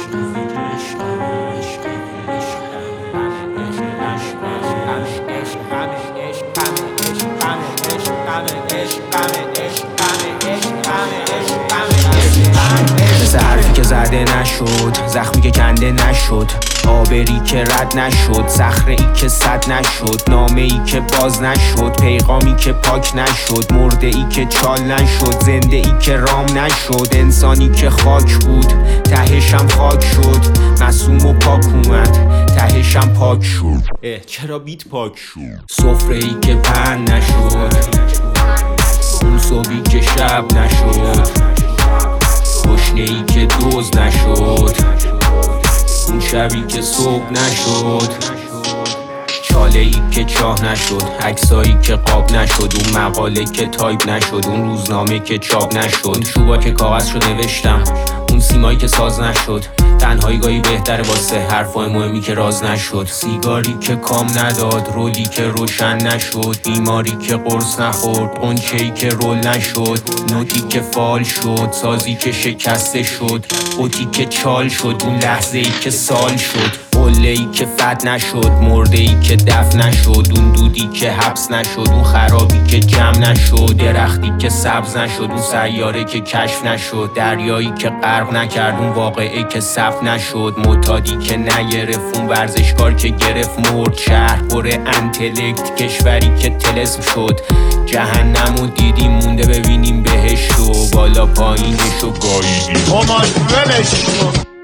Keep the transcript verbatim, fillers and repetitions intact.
مثل حرفی که زده نشد، زخمی که کنده نشد، آبری که رد نشد، صخره ای که سد نشد، نامه ای که باز نشد، پیغامی که پاک نشد، مرده ای که چال نشد، زنده ای که رام نشد، انسانی که خاک بود تهشم خاک شد، معصوم و پاک اومد تهشم پاک شد. اه چرا بیت پاک شد؟ سفره ای که پهن نشد، اون صبحی که شب نشد، گشنه ای که دوز نشد، اون شبی که صبح نشد، چاله ای که چاه نشد، عکسایی که قاب نشد، اون مقاله که تایپ نشد، اون روزنامه که چاپ نشد، شوبا که کاغذ شد نوشتم، اون سیمایی که ساز نشد، تنهایی گاهی بهتره واسه حرفای مهمی که راز نشد، سیگاری که کام نداد، رولی که روشن نشد، بیماری که قرص نخورد، قنچه‌ای که رول نشد، نوتی که فال شد، سازی که شکسته شد، اوتی که چال شد، اون لحظه ای که سال شد، قله ای که فت نشد، مرده ای که دفن نشد، اون دودی که حبس نشد، اون خرابی که جمع نشد، درختی که سبز نشد، اون سیاره که کشف نشد، دریایی که غرق نکرد، اون واقعه که صف نشد، معتادی که نگرفت، اون ورزشکار که گرفت مرد، شهر پر انتلکت، کشوری که طلسم شد، جهنمو دیدیم مونده ببینیم بهشتو، بالا پایینشو گاییدیم.